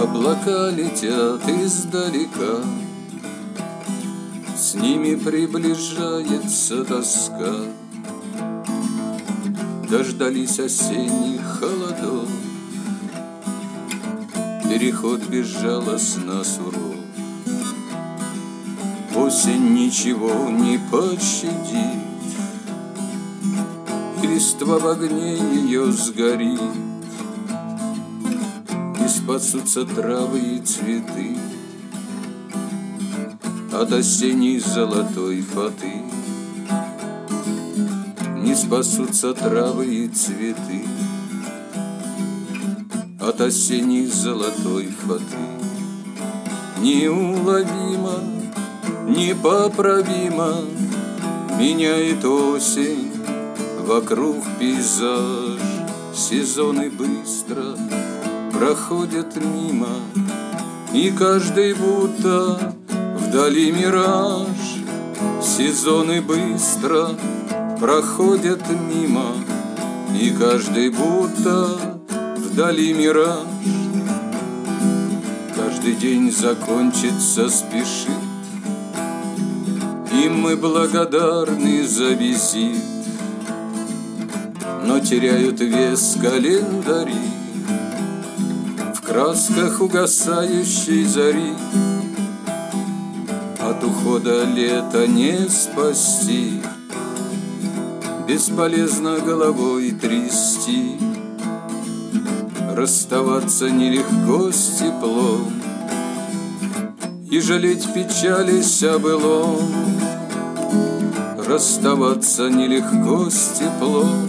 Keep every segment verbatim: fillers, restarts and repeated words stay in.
Облака летят издалека, с ними приближается тоска. Дождались осенних холодов, переход безжалостно суров. Осень ничего не пощадит, и листва в огне ее сгорит, и спасутся травы и цветы от осенней золотой фаты. Не спасутся травы и цветы от осенней золотой фаты. Неуловимо, непоправимо меняет осень вокруг пейзаж. Сезоны быстро проходят мимо, и каждый будто вдали мираж. Сезоны быстро проходят мимо, и каждый будто вдали мираж. Каждый день закончится спешит, и мы благодарны за визит, но теряют вес календари в красках угасающей зари. От ухода лета не спасти, бесполезно головой трясти. Расставаться нелегко с теплом и жалеть печались о былом. Расставаться нелегко с теплом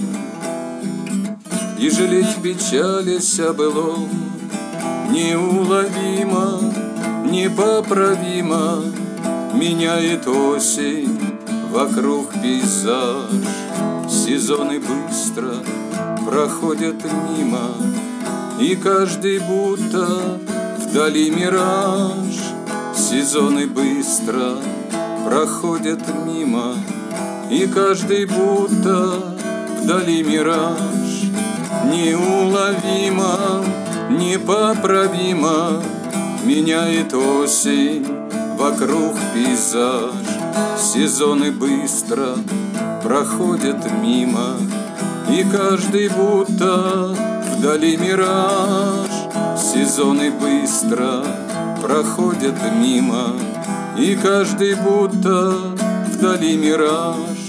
и жалеть печались о былом. Неуловимо, непоправимо меняет осень вокруг пейзаж. Сезоны быстро проходят мимо, и каждый будто вдали мираж. Сезоны быстро проходят мимо, и каждый будто вдали мираж. Неуловимо, непоправимо меняет осень вокруг пейзаж. Сезоны быстро проходят мимо, и каждый будто вдали мираж. Сезоны быстро проходят мимо, и каждый будто вдали мираж.